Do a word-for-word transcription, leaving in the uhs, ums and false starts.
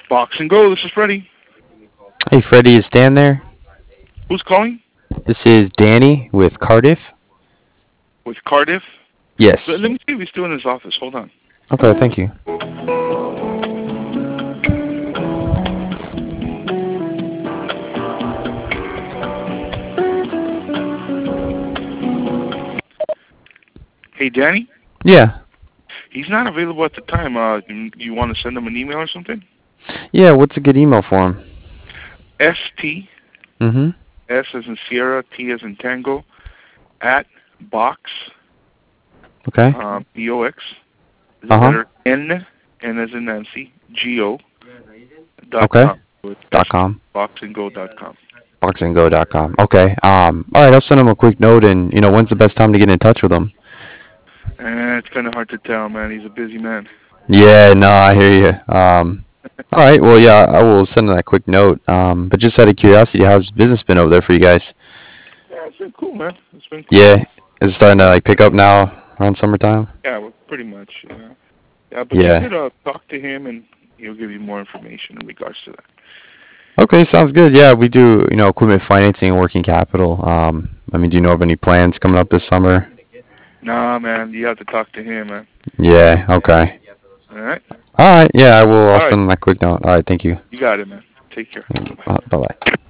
Box and Go. This is Freddie. Hey, Freddie, is Dan there? Who's calling? This is Danny with Cardiff. With Cardiff. Let, Yes. let me see if he's still in his office. Hold on. Okay, thank you. Hey, Danny. Yeah. He's not available at the time. Uh, you, you want to send him an email or something? Yeah, what's a good email for him? S T. Mm-hmm. S as in Sierra, T as in Tango, at box. Okay. Uh, B O X. The Uh-huh. letter N, N as in Nancy, G O. Dot Okay. com. So it's Dot com. box and go dot com. box and go dot com. Okay. Um. All right, I'll send him a quick note, and you know, when's the best time to get in touch with him? Eh, it's kind of hard to tell, man. He's a busy man. Yeah. No, I hear you. Um. All right. Well, yeah, I will send him that quick note. Um. But just out of curiosity, how's business been over there for you guys? Yeah, it's been cool, man. It's been cool. Yeah. Is it starting to like pick up now around summertime? Yeah, well, pretty much. Yeah, yeah but Yeah. you could uh, talk to him, and he'll give you more information in regards to that. Okay, sounds good. Yeah, we do, you know, equipment financing and working capital. Um, I mean, do you know of any plans coming up this summer? Nah, man, you have to talk to him, man. Yeah, okay. All right? All right, yeah, I will. I'll All right. send them that quick note. All right, thank you. You got it, man. Take care. Uh, bye-bye.